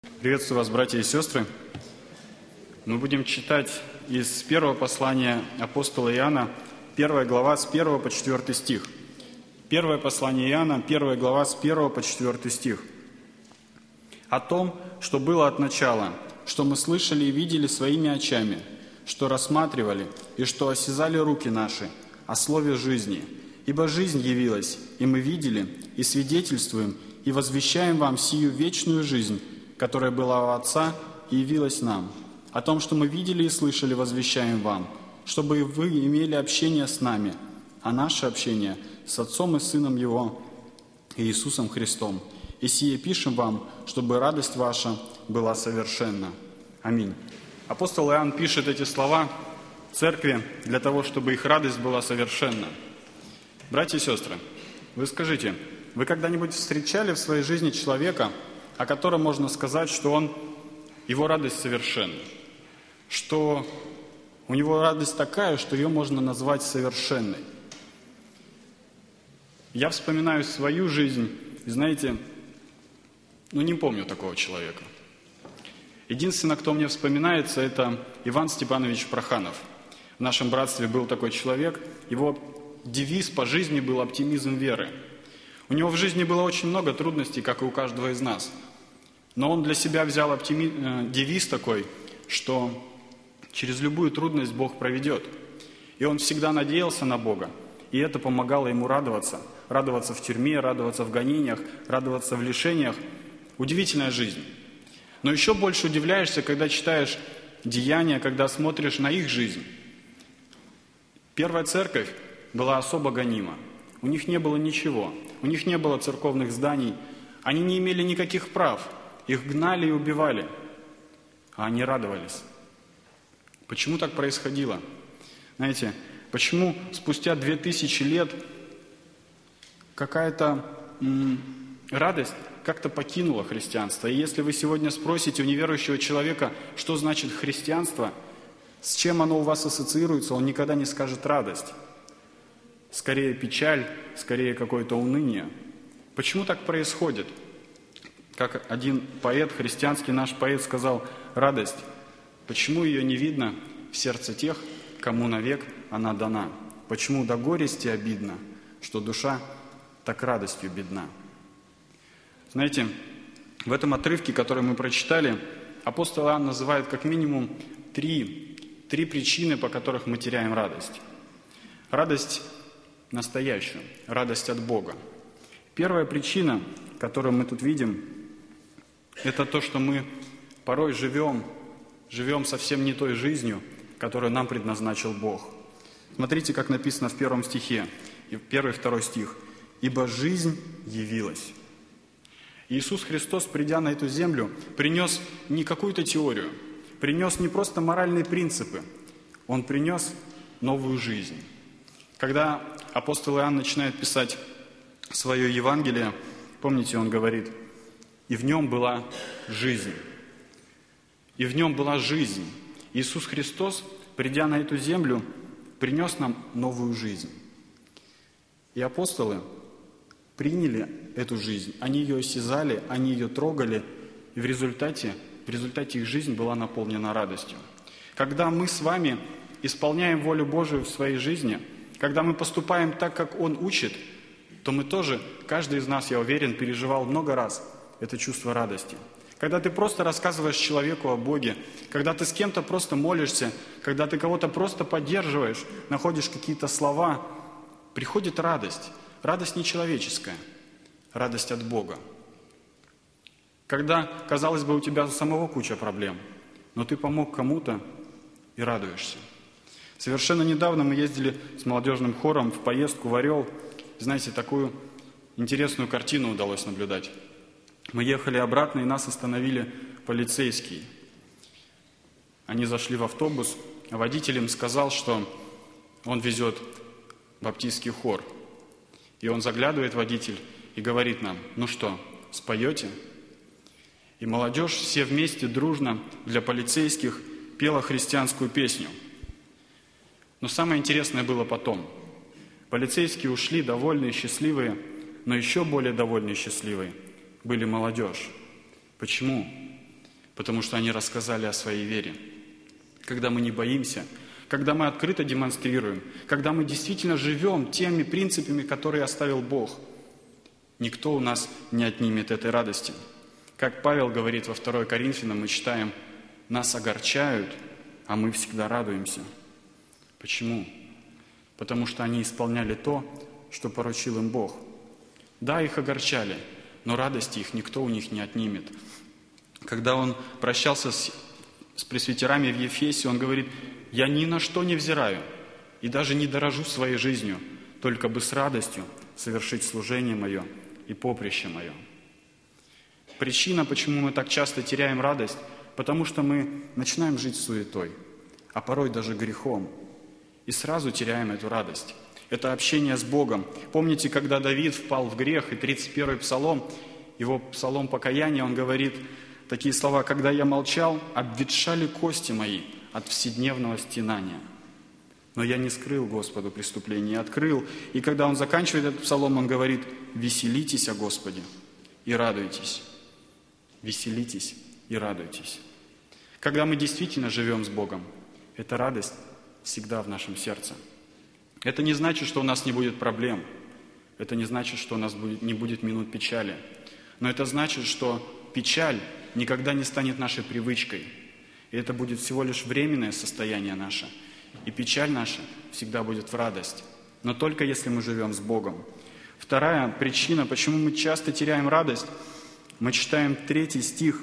Приветствую вас, братья и сестры. Мы будем читать из первого послания апостола Иоанна, 1 глава с 1 по 4 стих. Первое послание Иоанна, 1 глава с 1 по 4 стих. «О том, что было от начала, что мы слышали и видели своими очами, что рассматривали и что осязали руки наши, о слове жизни. Ибо жизнь явилась, и мы видели, и свидетельствуем, и возвещаем вам сию вечную жизнь, которая была у Отца и явилась нам. О том, что мы видели и слышали, возвещаем вам, чтобы и вы имели общение с нами, а наше общение с Отцом и Сыном Его, Иисусом Христом. И сие пишем вам, чтобы радость ваша была совершенна». Аминь. Апостол Иоанн пишет эти слова церкви для того, чтобы их радость была совершенна. Братья и сестры, вы скажите, вы когда-нибудь встречали в своей жизни человека, о котором можно сказать, что его радость совершенна, что у него радость такая, что ее можно назвать совершенной? Я вспоминаю свою жизнь, и знаете, не помню такого человека. Единственное, кто мне вспоминается, это Иван Степанович Проханов. В нашем братстве был такой человек, его девиз по жизни был «Оптимизм веры». У него в жизни было очень много трудностей, как и у каждого из нас. Но он для себя взял девиз такой, что через любую трудность Бог проведет. И он всегда надеялся на Бога, и это помогало ему радоваться. Радоваться в тюрьме, радоваться в гонениях, радоваться в лишениях. Удивительная жизнь. Но еще больше удивляешься, когда читаешь деяния, когда смотришь на их жизнь. Первая церковь была особо гонима. У них не было ничего. У них не было церковных зданий. Они не имели никаких прав. Их гнали и убивали. А они радовались. Почему так происходило? Знаете, почему спустя 2000 лет какая-то радость как-то покинула христианство? И если вы сегодня спросите у неверующего человека, что значит христианство, с чем оно у вас ассоциируется, он никогда не скажет радость. Скорее печаль, скорее какое-то уныние. Почему так происходит? Как один поэт, христианский наш поэт сказал, радость, почему ее не видно в сердце тех, кому навек она дана? Почему до горести обидно, что душа так радостью бедна? Знаете, в этом отрывке, который мы прочитали, апостол Иоанн называет как минимум три причины, по которых мы теряем радость. Радость настоящую, радость от Бога. Первая причина, которую мы тут видим, это то, что мы порой живем совсем не той жизнью, которую нам предназначил Бог. Смотрите, как написано в 1 стихе, 1-2 стих. «Ибо жизнь явилась». Иисус Христос, придя на эту землю, принес не какую-то теорию, принес не просто моральные принципы, Он принес новую жизнь. Когда апостол Иоанн начинает писать свое Евангелие, помните, он говорит, «И в нем была жизнь». И в нем была жизнь. Иисус Христос, придя на эту землю, принес нам новую жизнь. И апостолы приняли эту жизнь, они ее осязали, они ее трогали, и в результате их жизнь была наполнена радостью. Когда мы с вами исполняем волю Божию в своей жизни, когда мы поступаем так, как Он учит, то мы тоже, каждый из нас, я уверен, переживал много раз это чувство радости. Когда ты просто рассказываешь человеку о Боге, когда ты с кем-то просто молишься, когда ты кого-то просто поддерживаешь, находишь какие-то слова, приходит радость. Радость нечеловеческая, радость от Бога. Когда, казалось бы, у тебя самого куча проблем, но ты помог кому-то и радуешься. Совершенно недавно мы ездили с молодежным хором в поездку в Орел. Знаете, такую интересную картину удалось наблюдать. Мы ехали обратно, и нас остановили полицейские. Они зашли в автобус, а водитель им сказал, что он везет баптистский хор. И он заглядывает, водитель, и говорит нам, ну что, споете? И молодежь все вместе дружно для полицейских пела христианскую песню. Но самое интересное было потом. Полицейские ушли довольные, счастливые, но еще более довольные и счастливые были молодежь. Почему? потому что они рассказали о своей вере. Когда мы не боимся, когда мы открыто демонстрируем, когда мы действительно живем теми принципами, которые оставил Бог, никто у нас не отнимет этой радости. Как Павел говорит во 2 Коринфянам, мы читаем: «Нас огорчают, а мы всегда радуемся». Почему? Потому что они исполняли то, что поручил им Бог. Да, их огорчали, но радости их никто у них не отнимет. Когда он прощался с пресвитерами в Ефесе, он говорит: «Я ни на что не взираю и даже не дорожу своей жизнью, только бы с радостью совершить служение мое и поприще мое». Причина, почему мы так часто теряем радость, потому что мы начинаем жить суетой, а порой даже грехом, и сразу теряем эту радость. Это общение с Богом. Помните, когда Давид впал в грех, и 31-й псалом, его псалом покаяния, он говорит такие слова: «Когда я молчал, обветшали кости мои от вседневного стенания. Но я не скрыл Господу преступление, открыл». И когда он заканчивает этот псалом, он говорит: «Веселитесь о Господе и радуйтесь». Веселитесь и радуйтесь. Когда мы действительно живем с Богом, эта радость всегда в нашем сердце. Это не значит, что у нас не будет проблем. Это не значит, что у нас не будет минут печали. Но это значит, что печаль никогда не станет нашей привычкой. И это будет всего лишь временное состояние наше. И печаль наша всегда будет в радость. Но только если мы живем с Богом. Вторая причина, почему мы часто теряем радость, мы читаем 3 стих: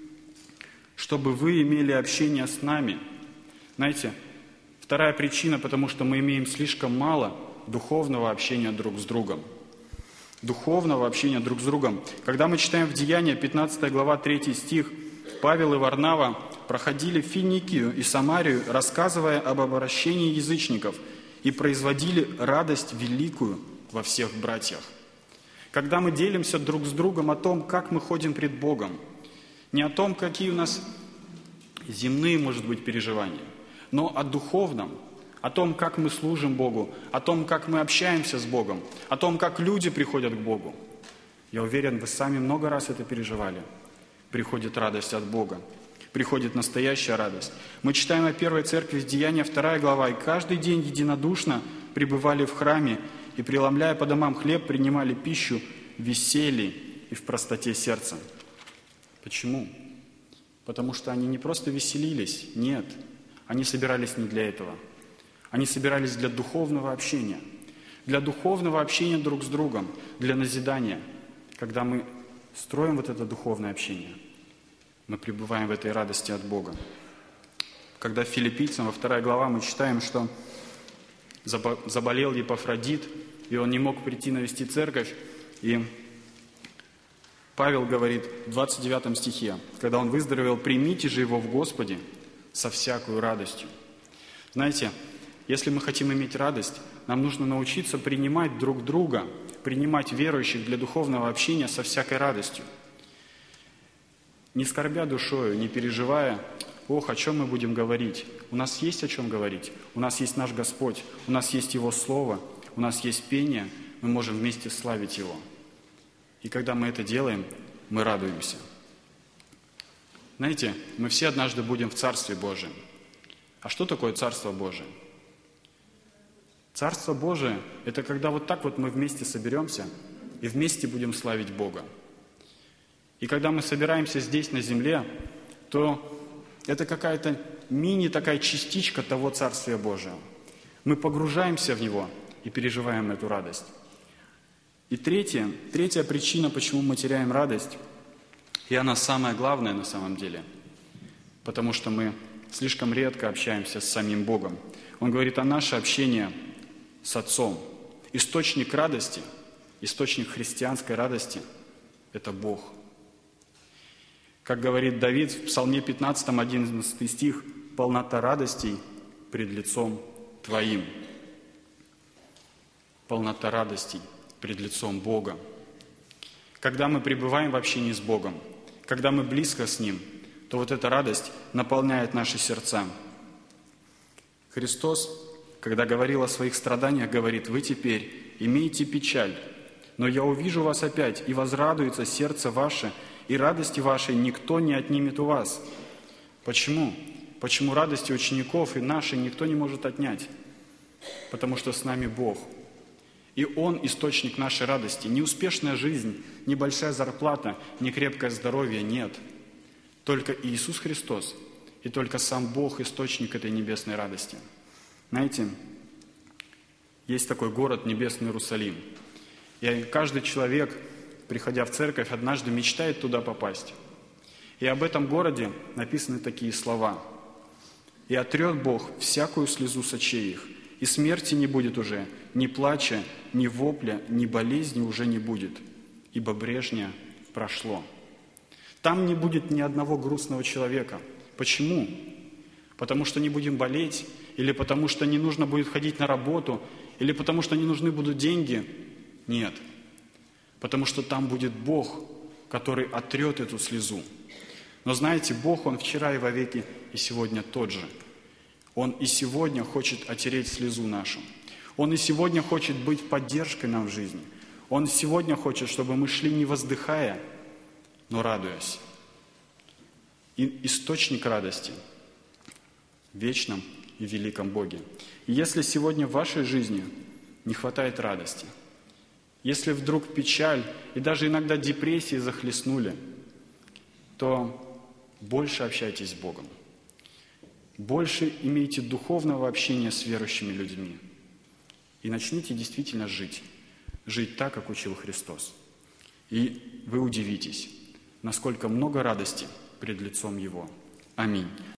«Чтобы вы имели общение с нами». Знаете, вторая причина, потому что мы имеем слишком мало духовного общения друг с другом. Духовного общения друг с другом. Когда мы читаем в Деяния, 15 глава, 3 стих, Павел и Варнава проходили Финикию и Самарию, рассказывая об обращении язычников, и производили радость великую во всех братьях. Когда мы делимся друг с другом о том, как мы ходим пред Богом, не о том, какие у нас земные, может быть, переживания, но о духовном, о том, как мы служим Богу, о том, как мы общаемся с Богом, о том, как люди приходят к Богу. Я уверен, вы сами много раз это переживали. Приходит радость от Бога, приходит настоящая радость. Мы читаем о первой церкви в Деяниях, 2 глава, «И каждый день единодушно пребывали в храме, и, преломляя по домам хлеб, принимали пищу в веселье и в простоте сердца». Почему? Потому что они не просто веселились, нет. Они собирались не для этого. Они собирались для духовного общения. Для духовного общения друг с другом, для назидания. Когда мы строим вот это духовное общение, мы пребываем в этой радости от Бога. Когда в Филиппийцам, во 2 глава, мы читаем, что заболел Епафродит, и он не мог прийти навести церковь. И Павел говорит в 29 стихе: «Когда он выздоровел, примите же его в Господе со всякой радостью». Знаете, если мы хотим иметь радость, нам нужно научиться принимать друг друга, принимать верующих для духовного общения со всякой радостью. Не скорбя душою, не переживая: «Ох, о чем мы будем говорить?» У нас есть о чем говорить. У нас есть наш Господь, у нас есть Его Слово, у нас есть пение, мы можем вместе славить Его. И когда мы это делаем, мы радуемся. Знаете, мы все однажды будем в Царстве Божьем. А что такое Царство Божие? Царство Божие – это когда вот так вот мы вместе соберемся и вместе будем славить Бога. И когда мы собираемся здесь, на земле, то это какая-то такая частичка того Царствия Божия. Мы погружаемся в него и переживаем эту радость. И третья причина, почему мы теряем радость, и она самая главная на самом деле, потому что мы слишком редко общаемся с самим Богом. Он говорит о наше общение с Отцом. Источник радости, источник христианской радости – это Бог. Как говорит Давид в Псалме 15, 11 стих: «Полнота радостей пред лицом Твоим». Полнота радостей пред лицом Бога. Когда мы пребываем в общении с Богом, когда мы близко с Ним, то вот эта радость наполняет наши сердца. Христос, когда говорил о своих страданиях, говорит: «Вы теперь имеете печаль, но я увижу вас опять, и возрадуется сердце ваше, и радости вашей никто не отнимет у вас». Почему? Почему радости учеников и нашей никто не может отнять? Потому что с нами Бог. И Он источник нашей радости. Не успешная жизнь, не большая зарплата, не крепкое здоровье, нет. Только Иисус Христос и только сам Бог источник этой небесной радости. Знаете, есть такой город Небесный Иерусалим. И каждый человек, приходя в церковь, однажды мечтает туда попасть. И об этом городе написаны такие слова. «И отрет Бог всякую слезу с очей их, и смерти не будет уже, ни плача, ни вопля, ни болезни уже не будет, ибо брежнее прошло». Там не будет ни одного грустного человека. Почему? Потому что не будем болеть, или потому что не нужно будет ходить на работу, или потому что не нужны будут деньги? Нет. Потому что там будет Бог, который отрет эту слезу. Но знаете, Бог, Он вчера и вовеки, и сегодня тот же. Он и сегодня хочет отереть слезу нашу. Он и сегодня хочет быть поддержкой нам в жизни. Он сегодня хочет, чтобы мы шли не воздыхая, но радуясь. И источник радости в вечном и великом Боге. И если сегодня в вашей жизни не хватает радости, если вдруг печаль и даже иногда депрессии захлестнули, то больше общайтесь с Богом. Больше имейте духовного общения с верующими людьми. И начните действительно жить. Жить так, как учил Христос. И вы удивитесь, насколько много радости пред лицом Его. Аминь.